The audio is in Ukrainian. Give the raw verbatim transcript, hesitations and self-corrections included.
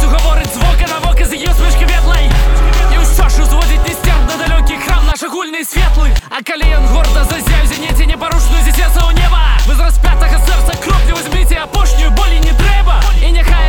говорить звуки навоки з її усмішки вітлий. І усе, що зводить нестерпно далекий храм наш огульний світлий. А коліян гордо зазяв в зеніті непорушно зісяться у неба. Без розп'ятого серця кроплі возьмите, а пошньої болі не треба. І нехай